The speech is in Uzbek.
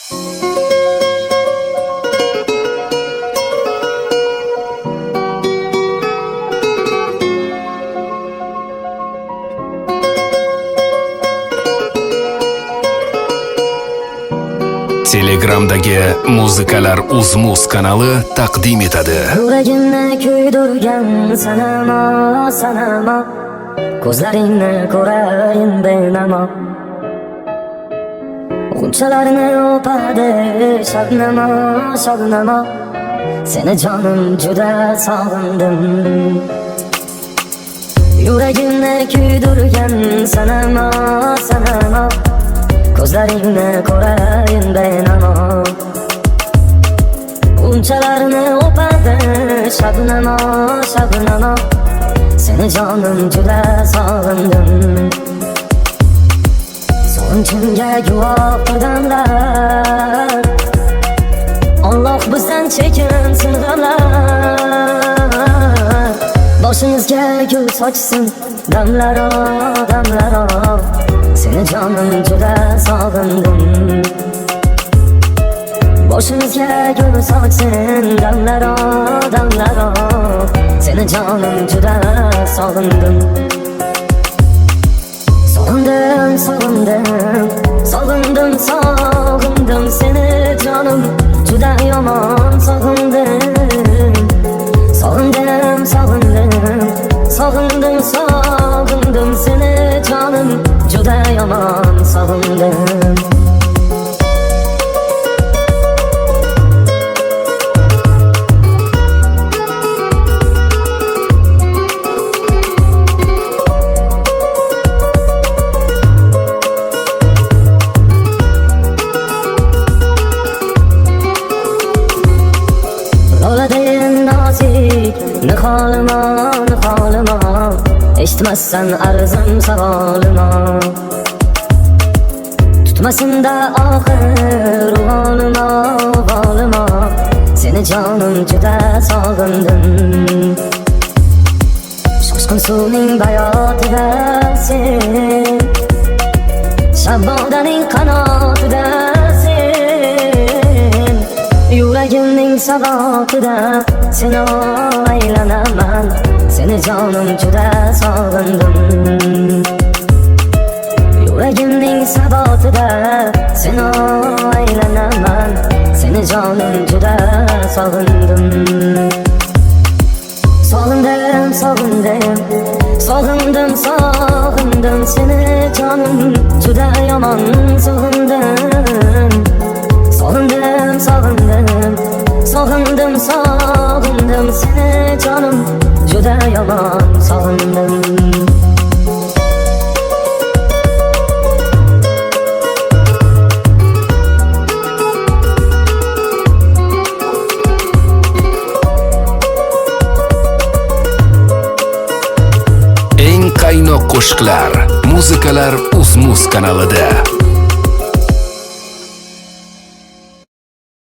Telegramdagi Muzikalar Uzmuz kanali taqdim etadi. Yuragimni kuydirgan sanamo, sanamo, ko'zlaringni ko'rayin benamo. G'unchalarni o'padi shabnamo, shabnamo, seni jonim juda sog'indim. Yuragimni kuydirgan sanamo, sanamo, ko'zlaringni ko'rayin benamo. G'unchalarni o'padi shabnamo, shabnamo, seni jonim juda sog'indim. Sog'inchimga guvoh odamlar, Alloh bizdan chekinsin g'amlar. Boshimizga gul sochsin damlaro, damlaro, seni jonim juda sog'indim. Boshimizga gul sochsin damlaro, damlaro, seni jonim juda sog'indim. Sog'indim, sog'indim, sog'indim, sog'indim, seni jonim juda yomon sog'indim. Sog'indim, sog'indim, sog'indim, sog'indim, seni jonim juda yomon sog'indim. Niholimo, niholimo, eshitmassan arzim savolimo. Tutmasinda oxir volimo, volimo, seni jonim juda sog'indim. Shoshqin suvning bayotida sen, Shabbodaning qanotida sen, yuragimning sabotida seni aylanaman, seni jonim juda sog'indim. Yuragimning sabotida seni aylanaman, seni jonim juda sog'indim. Sog'indim, sog'indim, sog'indim, sog'indim, seni jonim juda yomon sog'indim. Sog'indim, sog'indim, sog'indim, sog'indim, seni jonim juda yomon sog'indim. Eng qaynoq qo'shiqlar Muzikalar Uzmuz kanalida.